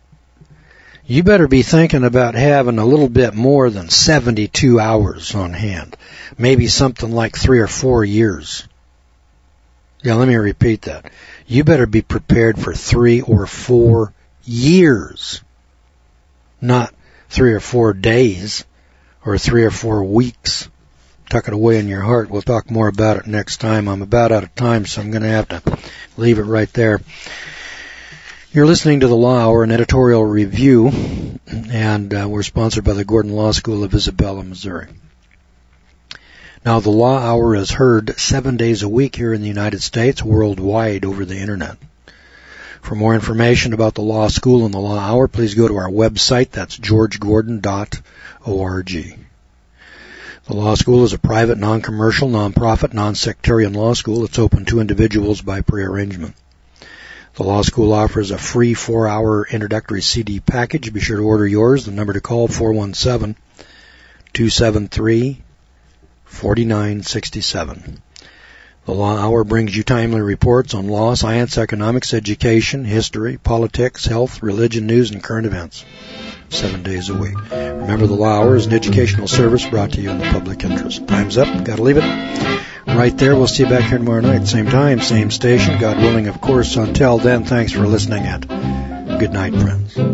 You better be thinking about having a little bit more than seventy-two hours on hand. Maybe something like three or four years. Yeah, let me repeat that. You better be prepared for three or four years. Not three or four days or three or four weeks. Tuck it away in your heart. We'll talk more about it next time. I'm about out of time, so I'm going to have to leave it right there. You're listening to the Law Hour, an editorial review, and uh, we're sponsored by the Gordon Law School of Isabella, Missouri. Now, the Law Hour is heard seven days a week here in the United States, worldwide over the Internet. For more information about the Law School and the Law Hour, please go to our website. That's george gordon dot org. The law school is a private, non-commercial, non-profit, non-sectarian law school. It's open to individuals by prearrangement. The law school offers a free four-hour introductory C D package. Be sure to order yours. The number to call, four one seven, two seven three, four nine six seven. The Law Hour brings you timely reports on law, science, economics, education, history, politics, health, religion, news, and current events. Seven days a week. Remember, the Law Hour is an educational service brought to you in the public interest. Time's up. Got to leave it right there. We'll see you back here tomorrow night. Same time, same station. God willing, of course. Until then, thanks for listening, and good night, friends.